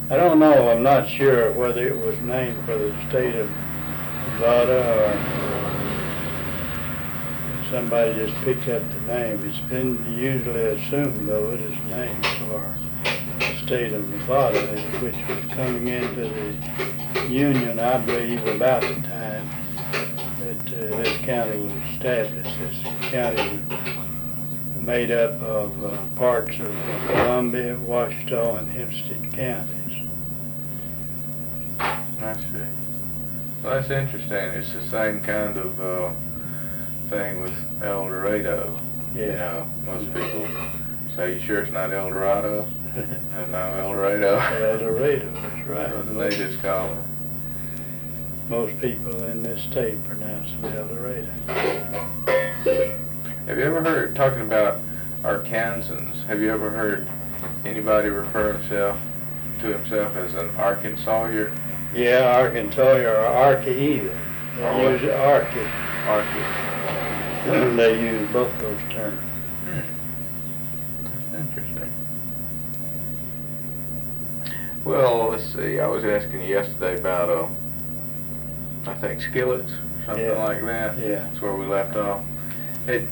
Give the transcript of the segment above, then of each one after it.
I don't know, I'm not sure whether it was named for the state of Nevada or somebody just picked up the name. It's been usually assumed, though, it is named for the state of Nevada, which was coming into the Union, I believe, about the time that this county was established. This county was made up of parts of Columbia, Ouachita, and Hempstead counties. I see. Well, that's interesting. It's the same kind of thing with El Dorado. Yeah. You know, most people say, "You sure it's not El Dorado?" And no, El Dorado. El Dorado, that's right. That's what they just call it. Most people in this state pronounce it El Dorado. Have you ever heard, talking about Arkansans, have you ever heard anybody refer to himself as an Arkansawyer? Yeah, Arkansas or Arky either. They use Arky. Arky. They use both those terms. That's interesting. Well, let's see. I was asking you yesterday about, I think skillets or something like that. Yeah. That's where we left off. Did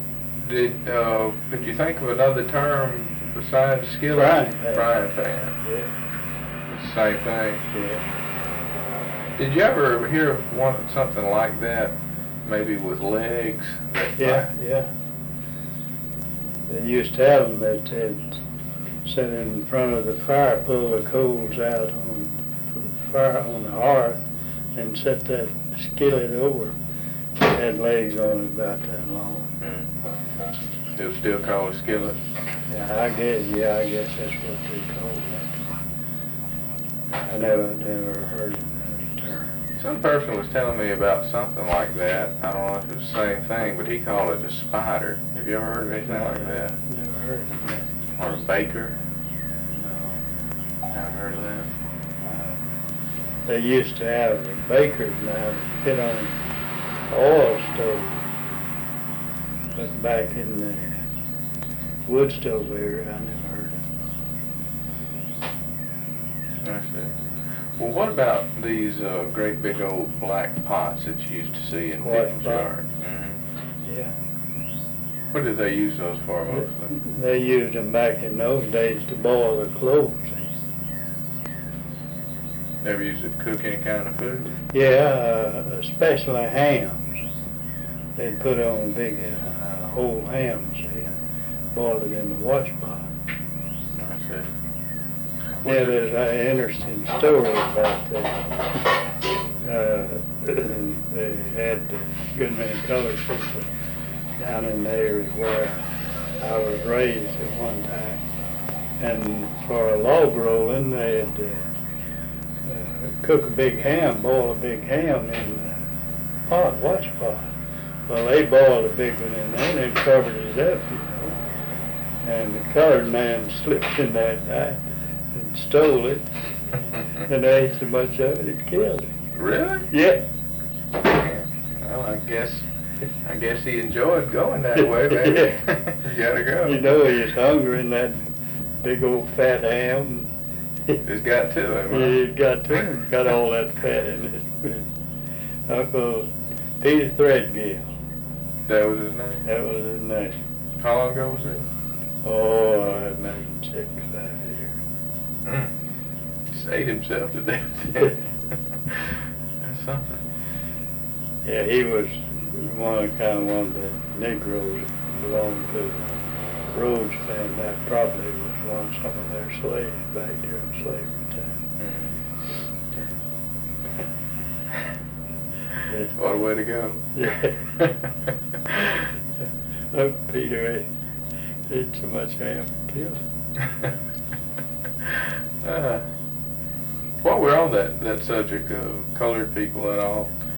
you think of another term besides skillet? Frying pan. Frying pan. Yeah. It's the same thing. Yeah. Did you ever hear of something like that, maybe with legs? Yeah. They used to have them that they'd sit in front of the fire, pull the coals out from the fire on the hearth, and set that skillet over. It had legs on it about that long. They'll still call it skillet? Yeah, I guess that's what they call that. I never heard of that term. Some person was telling me about something like that. I don't know if it's the same thing, but he called it a spider. Have you ever heard of anything like that? Never heard of that. Or a baker? No. Never heard of that. They used to have bakers now that fit on oil stove. But back in the wood stove area, I never heard of it. I see. Well, what about these great big old black pots that you used to see in people's yards? Yeah. What did they use those for mostly? They used them back in those days to boil the clothes in. Never used it to cook any kind of food? Yeah, especially hams. They'd put on big whole hams and boil it in the wash pot. I see. Yeah, there's an interesting story about that. They had a good many colored people down in the area where I was raised at one time. And for a log rolling, they'd cook a big ham, boil a big ham in the pot, wash pot. Well, they boiled a big one in there and then covered it up, you know. And the colored man slipped in that night and stole it, and they ate so much of it, it killed him. Really? Yeah. Well, I guess he enjoyed going that way, maybe. You gotta go. You know, he was hungry in that big old fat ham. It's got to him, huh? It got to him, got all that fat in it. Uncle Peter Threadgill. That was his name? That was his name. How long ago was it? Oh, I imagine 6, 5 years. Just ate himself to death. That's something. Yeah, he was one of the Negroes that belonged to the Rhodes family. That probably was some of their slaves back during slavery time. What a way to go. Yeah. Oh, Peter ate so much ham and killed him. While we're on that subject of colored people and all,